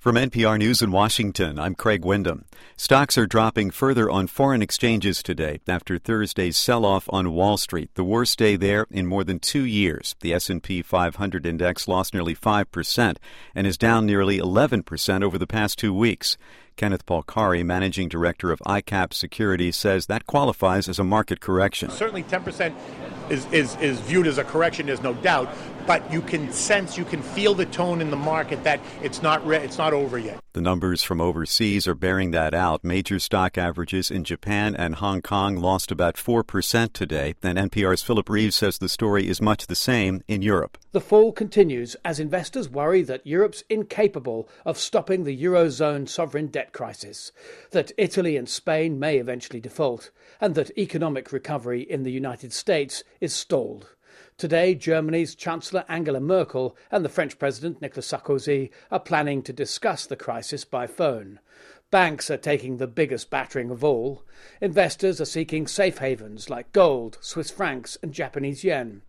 From NPR News in Washington, I'm Craig Windham. Stocks are dropping further on foreign exchanges today after Thursday's sell-off on Wall Street, the worst day there in more than 2 years. The S&P 500 index lost nearly 5% and is down nearly 11% over the past 2 weeks. Kenneth Polcari, managing director of ICAP Securities, says that qualifies as a market correction. Certainly 10% is viewed as a correction, there's no doubt, but you can feel the tone in the market that it's not over yet. The numbers from overseas are bearing that out. Major stock averages in Japan and Hong Kong lost about 4% today, and NPR's Philip Reeves says the story is much the same in Europe. The fall continues as investors worry that Europe's incapable of stopping the Eurozone sovereign debt crisis, that Italy and Spain may eventually default, and that economic recovery in the United States is stalled. Today, Germany's Chancellor Angela Merkel and the French President Nicolas Sarkozy are planning to discuss the crisis by phone. Banks are taking the biggest battering of all. Investors are seeking safe havens like gold, Swiss francs and Japanese yen.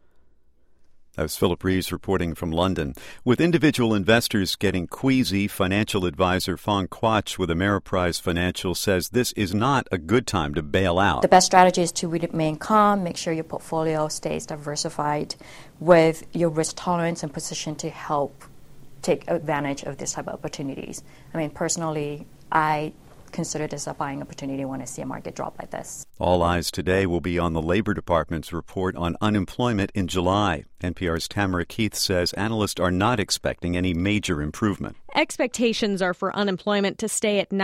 That was Philip Reeves reporting from London. With individual investors getting queasy, financial advisor Fong Quach with Ameriprise Financial says this is not a good time to bail out. The best strategy is to remain calm, make sure your portfolio stays diversified with your risk tolerance and position to help take advantage of this type of opportunities. I mean, personally, I consider this a buying opportunity when I see a market drop like this. All eyes today will be on the Labor Department's report on unemployment in July. NPR's Tamara Keith says analysts are not expecting any major improvement. Expectations are for unemployment to stay at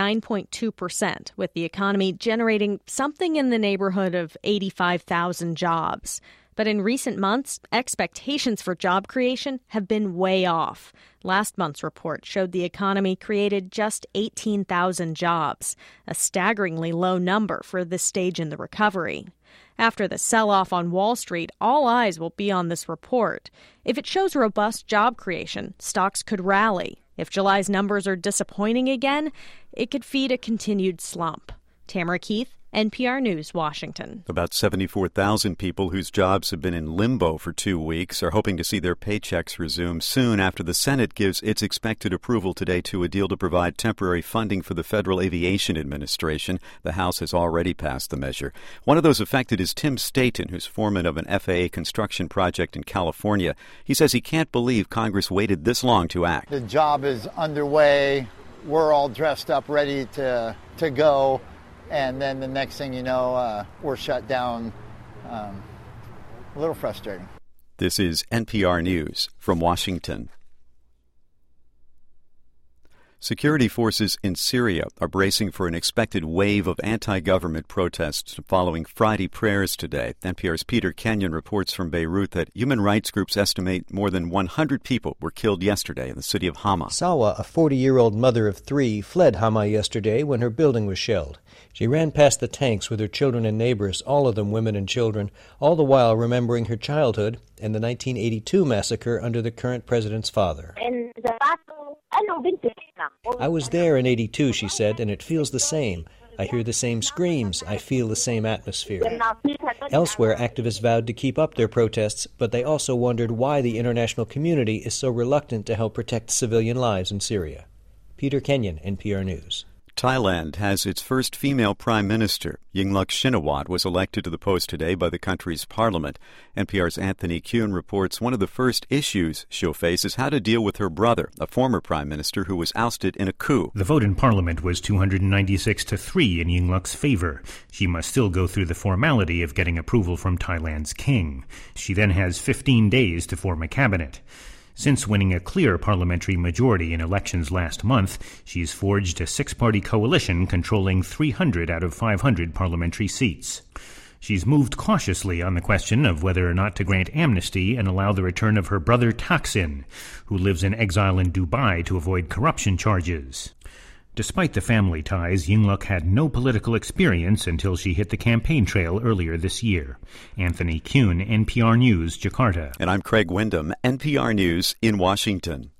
9.2%, with the economy generating something in the neighborhood of 85,000 jobs. But in recent months, expectations for job creation have been way off. Last month's report showed the economy created just 18,000 jobs, a staggeringly low number for this stage in the recovery. After the sell-off on Wall Street, all eyes will be on this report. If it shows robust job creation, stocks could rally. If July's numbers are disappointing again, it could feed a continued slump. Tamara Keith, NPR News, Washington. About 74,000 people whose jobs have been in limbo for 2 weeks are hoping to see their paychecks resume soon after the Senate gives its expected approval today to a deal to provide temporary funding for the Federal Aviation Administration. The House has already passed the measure. One of those affected is Tim Staten, who's foreman of an FAA construction project in California. He says he can't believe Congress waited this long to act. The job is underway. We're all dressed up, ready to go. And then the next thing you know, we're shut down. A little frustrating. This is NPR News from Washington. Security forces in Syria are bracing for an expected wave of anti-government protests following Friday prayers today. NPR's Peter Kenyon reports from Beirut that human rights groups estimate more than 100 people were killed yesterday in the city of Hama. Sawa, a 40-year-old mother of 3, fled Hama yesterday when her building was shelled. She ran past the tanks with her children and neighbors, all of them women and children, all the while remembering her childhood and the 1982 massacre under the current president's father. I was there in 82, she said, and it feels the same. I hear the same screams. I feel the same atmosphere. Elsewhere, activists vowed to keep up their protests, but they also wondered why the international community is so reluctant to help protect civilian lives in Syria. Peter Kenyon, NPR News. Thailand has its first female prime minister. Yingluck Shinawatra was elected to the post today by the country's parliament. NPR's Anthony Kuhn reports one of the first issues she'll face is how to deal with her brother, a former prime minister who was ousted in a coup. The vote in parliament was 296-3 in Yingluck's favor. She must still go through the formality of getting approval from Thailand's king. She then has 15 days to form a cabinet. Since winning a clear parliamentary majority in elections last month, she's forged a 6-party coalition controlling 300 out of 500 parliamentary seats. She's moved cautiously on the question of whether or not to grant amnesty and allow the return of her brother Thaksin, who lives in exile in Dubai to avoid corruption charges. Despite the family ties, Yingluck had no political experience until she hit the campaign trail earlier this year. Anthony Kuhn, NPR News, Jakarta. And I'm Craig Windham, NPR News in Washington.